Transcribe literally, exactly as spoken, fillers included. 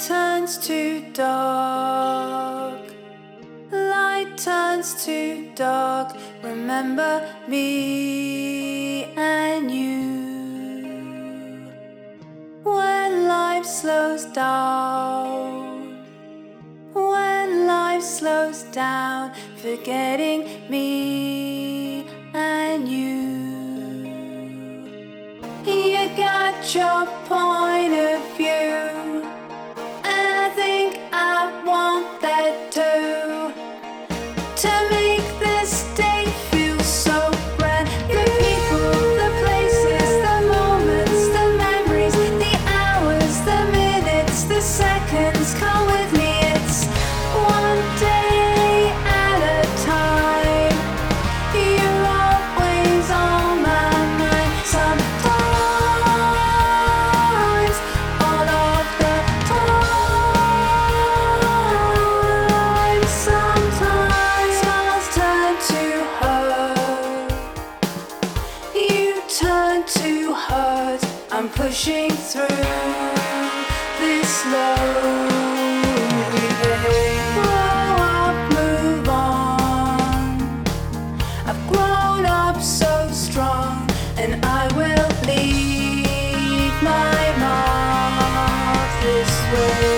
turns to dark. Light turns to dark. Remember me and you. When life slows down, when life slows down, forgetting me and you. You got your point of view, and I think I want that too. To make this day feel so brand new. The people, the places, the moments, the memories, the hours, the minutes, the seconds. Come with me, it's one day at a time. You're always on my mind. Sometimes, all of the time. Sometimes smiles turn to hurt. You turn to hurt. I'm pushing through this lonely day. Grow up, move on. I've grown up so strong, and I will leave my mark this way.